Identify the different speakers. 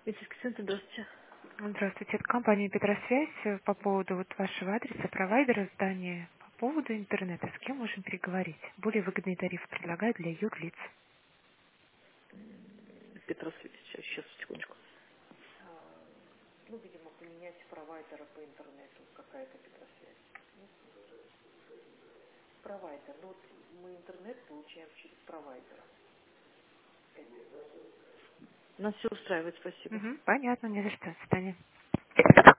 Speaker 1: Медицинский центр, здравствуйте.
Speaker 2: Здравствуйте, это компания Петросвязь. По поводу вот вашего адреса провайдера здания. По поводу интернета. С кем можем переговорить? Более выгодные тарифы предлагают для юрлиц.
Speaker 1: Петросвязь, сейчас, секундочку. Ну, видимо, поменять провайдера по интернету, какая-то Петросвязь. Провайдер. Ну, вот мы интернет получаем через провайдера. Нас все устраивает, спасибо.
Speaker 2: Понятно, не за что. До свидания.